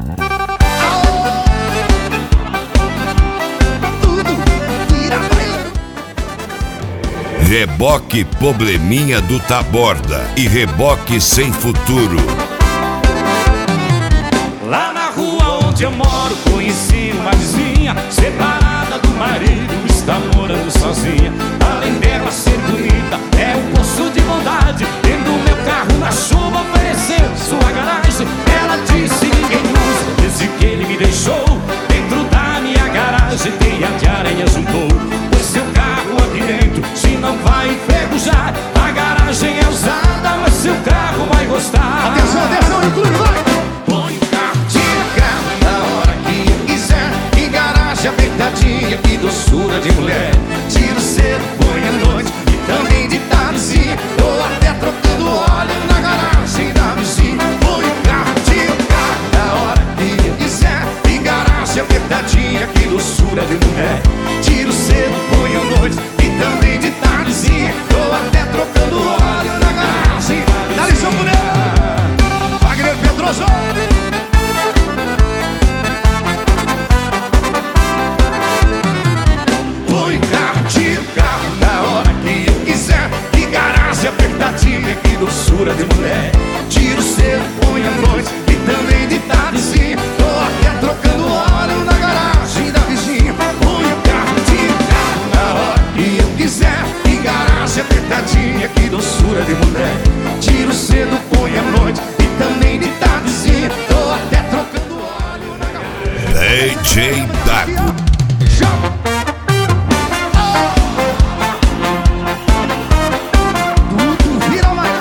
Reboque Probleminha do Taborda e Reboque Sem Futuro. Lá na rua onde eu moro conheci uma vizinha separada do marido, está morando sozinha. Além dela ser bonita, é um poço de bondade. Tendo meu carro na chuva, ofereceu sua garagem. Ela disse ninguém usa, desde que ele me deixou. Dentro da minha garagem teia de aranha juntou. Pois seu carro aqui dentro, se não vai enferrujar. A garagem é usada, mas seu carro vai gostar. Atenção, atenção, inclui, vai! Põe o carro, tira o carro na hora que eu quiser. Que garagem apertadinha, que doçura de mulher. Tiro cedo, põe à noite e também de tardezinha. Tô até trocando óleo na garagem da vizinha. Põe o carro, tira o carro na hora que eu quiser. Que garagem apertadinha, que doçura de mulher. Tiro cedo, põe à noite e também de tardezinha. Tô até trocando óleo na garagem. Dá lição por ela! Wagner Pedroso! Põe o carro, tira o carro na hora que eu quiser. Que garagem apertadinha, que doçura de mulher. Tiro cedo, põe à noite e também de tardezinha. Tô até trocando óleo na garagem da vizinha. Põe o carro, tira o carro na hora que eu quiser. Que garagem apertadinha, que doçura de mulher. Tiro cedo, põe à noite e também de tardezinha. Tô até trocando óleo na garagem. DJ Dago. Tudo vira amanhã.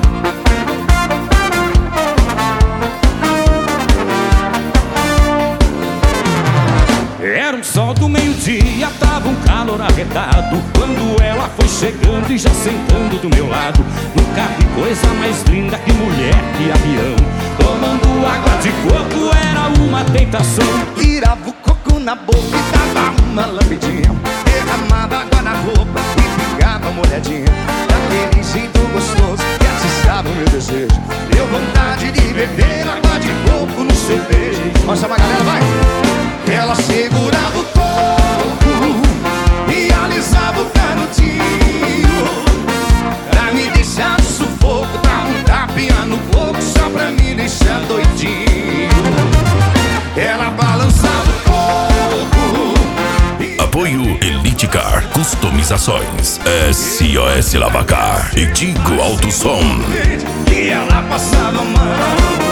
Era um sol do meio-dia, tava um calor arretado. Quando ela foi chegando e já sentando do meu lado. Nunca vi coisa mais linda que mulher de avião. Tomando água de coco era uma tentação. Tirava o coco na boca e dava uma lambidinha. Derramava água na roupa e ficava molhadinha. Daquele jeito gostoso que atiçava o meu desejo. Deu vontade de beber água de coco no seu beijo. Mostra pra galera, vai! Ela segurava o coco e alisava o canudinho. Pra me deixar no sufoco, dava um tapinha no coco só pra me deixar doidinho. Ela balançava o coco. Apoio Elite Car, customizações, SOS Lavacar e Tigo Alto Som. E ela passava a mão